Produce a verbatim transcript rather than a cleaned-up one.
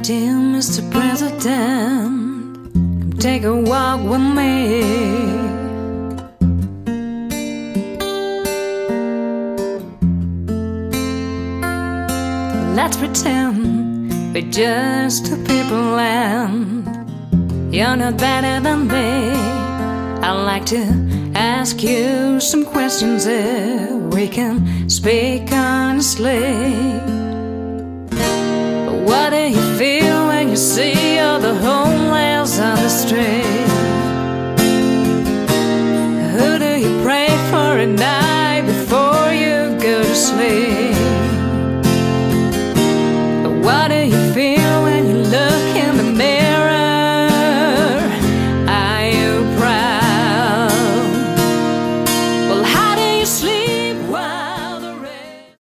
Dear Mister President, come take a walk with me. Let's pretend we're just two people and you're not better than me. I'd like to ask you some questions if we can speak honestly. What do you feel when you see all the homeless on the street?